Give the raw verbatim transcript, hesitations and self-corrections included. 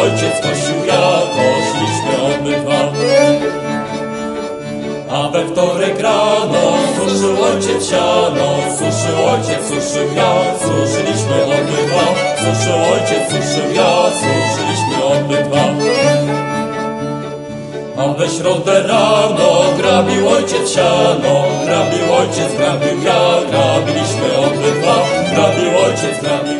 ojciec, kosił ja, kosiliśmy obydwa. A we wtorek rano suszył ojciec siano, suszył ojciec, suszył ja, suszyliśmy obydwa. Suszył ojciec, suszył ja, suszyliśmy obydwa. A we środę rano grabił ojciec siano, grabił ojciec, grabił ja, grabiliśmy obydwa. Grabił ojciec, grabił